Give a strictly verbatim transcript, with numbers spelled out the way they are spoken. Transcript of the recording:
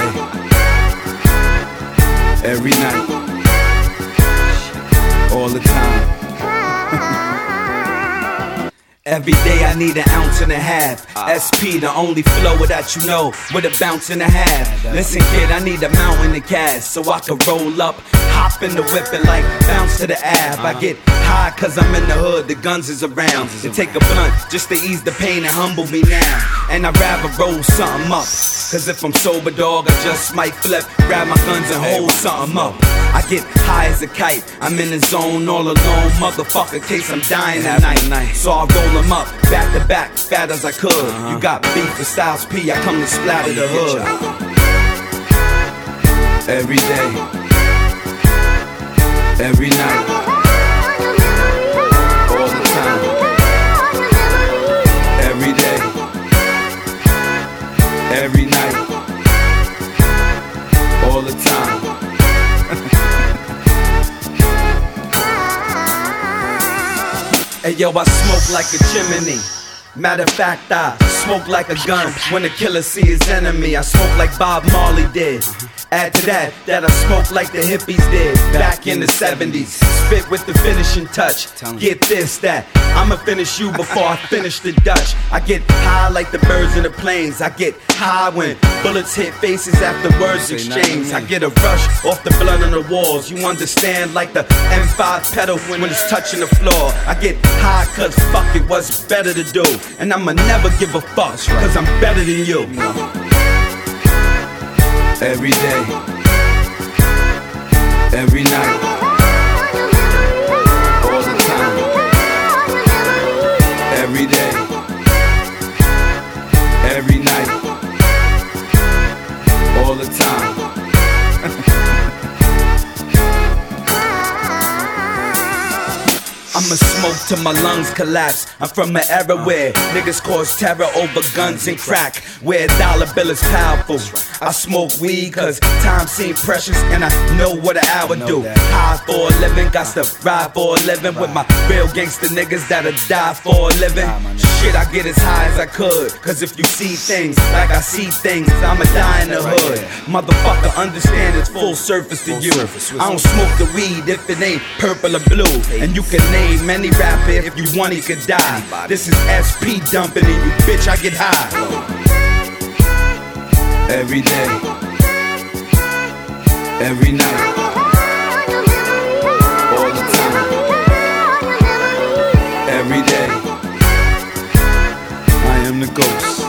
day, every night, all the time. Every day I need an ounce and a half. S P, the only flow that you know, with a bounce and a half. Listen kid, I need a mountain of cash, so I can roll up, hop in the whip and like bounce to the ab. I get high cause I'm in the hood, the guns is around. They take a blunt just to ease the pain and humble me now. And I'd rather roll something up, cause if I'm sober dog, I just might flip, grab my guns and hold something up. I get high as a kite, I'm in the zone all alone, motherfucker, case I'm dying at night. So I roll them up, back to back, fat as I could. You got beef with Styles P, I come to splatter the hood. Every day, every night, all the time. Every day, every night, all the time. Hey yo, I smoke like a chimney. Matter of fact, I smoke like a gun when the killer see his enemy. I smoke like Bob Marley did. Add to that, that I smoke like the hippies did back in the seventies. Spit with the finishing touch. Get this, that I'ma finish you before I finish the Dutch. I get high like the birds in the planes. I get high when bullets hit faces after words exchange. I get a rush off the blood on the walls. You understand, like the M five pedal when it's touching the floor. I get high cause fuck it, what's better to do. And I'ma never give a fuck cause I'm better than you. Every day, every night, all the time. Every day, every night, all the time. I'ma smoke till my lungs collapse. I'm from an era where niggas cause terror over guns and crack, where a dollar bill is powerful. I smoke weed cause time seems precious and I know what an hour do. High for a living, got to ride for a living with my real gangster niggas that'll die for a living. Shit, I get as high as I could, cause if you see things like I see things, I'ma die in the hood. Motherfucker, understand it's full surface to you. I don't smoke the weed if it ain't purple or blue. And you can name any rapper if you want, he could die. This is S P dumping in you, bitch, I get high. Every day, every night, all the time. Every day, I am the ghost.